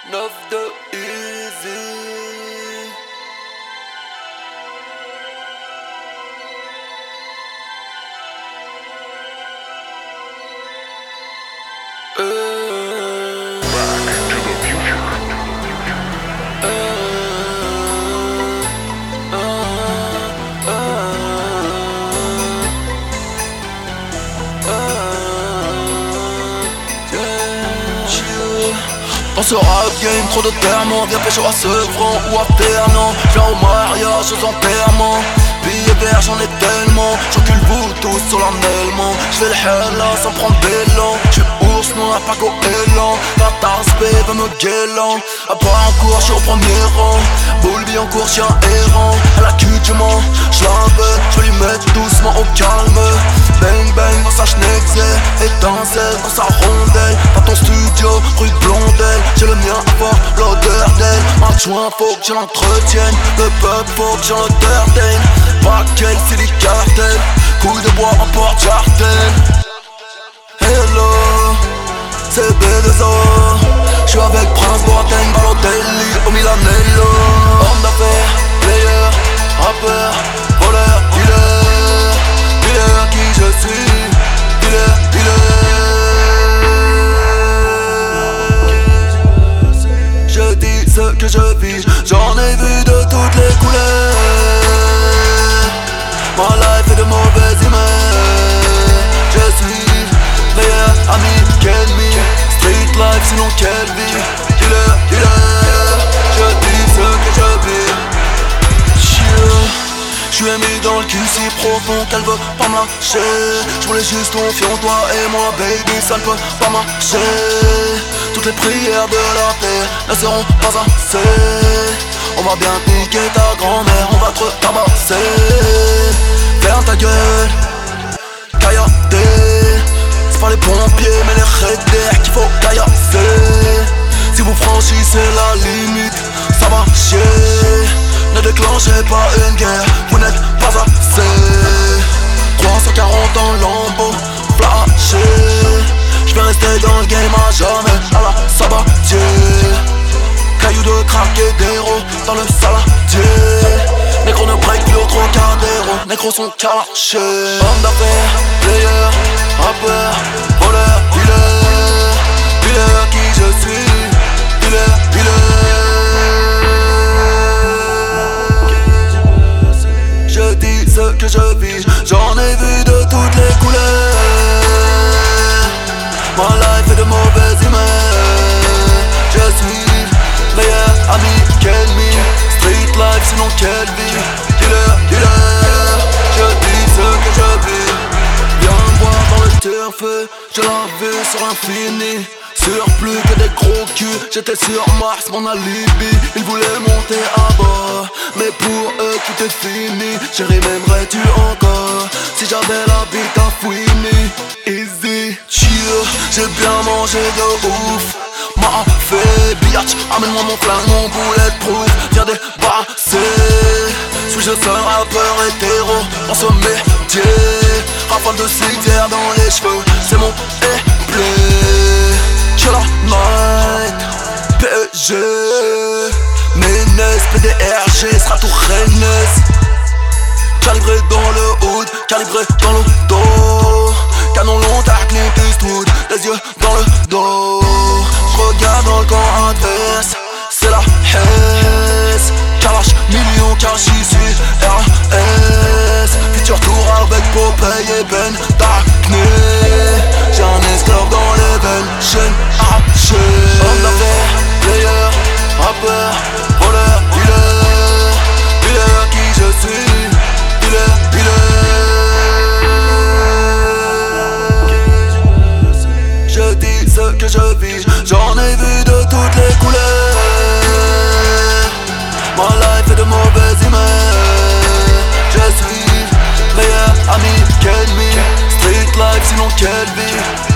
9 de Easy. Dans ce rap game, trop de termes, viens pécho à Sevran ou à Fernand. Viens au mariage, aux enterrements. Billets verts, j'en ai tellement. J'encule vous tous solennellement. J'fais le hella sans prendre d'élan. J'suis ours noir, pas goéland. La tasse B veut me guélant. À part en cours, j'suis au premier rang. Boulby en cours, chien errant. À la cul du mans, j'la veux. J'veux lui mettre doucement au calme. Bang bang dans sa schneckse. Étincelle dans sa rondelle. Dans ton studio, rue de Blondel. J'ai le mien à voir l'odeur d'elle. Adjoint, faut que je l'entretienne. Le peuple, faut que j'en l'odeur d'elle. Paquet, c'est des cartels. Couilles de bois en porte-jardin. Hello, c'est B2O. J'suis avec Prince Boateng, Balotelli au Milanello. Homme d'affaires, player, rappeur, voleur, dealer. Dealer qui je suis, dealer, dealer. Je dis ce que je vis, j'en ai vu de toutes les couleurs. Ma life est de mauvaise humeur. Je suis meilleur ami qu'ennemi. Street life sinon quelle vie. Dealer, dealer. Je dis ce que je vis. J'suis mis dans le cul si profond qu'elle veut pas marcher. J'voulais juste confiance, toi et moi baby, ça ne peut pas marcher. Toutes les prières de la terre ne seront pas assez. On va bien piquer ta grand-mère, on va te tabasser. Ferme ta gueule, caillardé. C'est pas les pompiers mais les raiders qu'il faut caillasser. Si vous franchissez la limite, ça va chier. Ne déclenchez pas une guerre, vous n'êtes pas assez. 340 en lambeau, flashé. J'vais rester dans le game à jamais, à la Sabatier. Cailloux de crack et d'héros dans le saladier. Négro ne break plus au Trocadéro, négros sont calachés. Homme d'affaires, player, rappeur, voleur, dealer. Dealer qui je suis, dealer, dealer. Je dis ce que je vis, j'en ai vu de toutes les couleurs. Ma life est de mauvaise humeur. Je suis meilleur ami qu'ennemi. Street life sinon quelle vie. Dealer, dealer. Je dis ce que je vis. Viens me voir dans le turf, je la vu sur l'infini. Sur plus que des gros culs, j'étais sur Mars, mon alibi. Ils voulaient monter à bord, mais pour eux tout est fini. Chérie, m'aimerais-tu encore si j'avais la bite à fouiner? Easy, chill, j'ai bien mangé de ouf. M'a fait biatch, amène-moi mon flingue, mon bulletproof. Viens débasser. Suis-je seul rappeur hétéro dans ce métier? Rafale de cigare dans les cheveux, c'est mon éplé. Chill la night, PSG, Ménès, PDRG, sera tout Rennes. Calibré dans le hood, calibré dans le dos. Canon long, tac, Clint Eastwood, les yeux dans le dos. Regarde dans le camp adverse, c'est la Hesse. Kalash, million cash ici, RAS. Futur tour avec Popeye et Ben Darkness. J'ai un esclave dans les veines, chaîne arrachée. Homme d'affaires, player, rappeur, voleur, dealer. Dealer qui je suis, dealer, dealer. Je dis ce que je vis, j'en ai vu de toutes les couleurs. Ma life est de mauvaise humeur. Je suis meilleur ami qu'ennemi. Street life sinon quelle vie.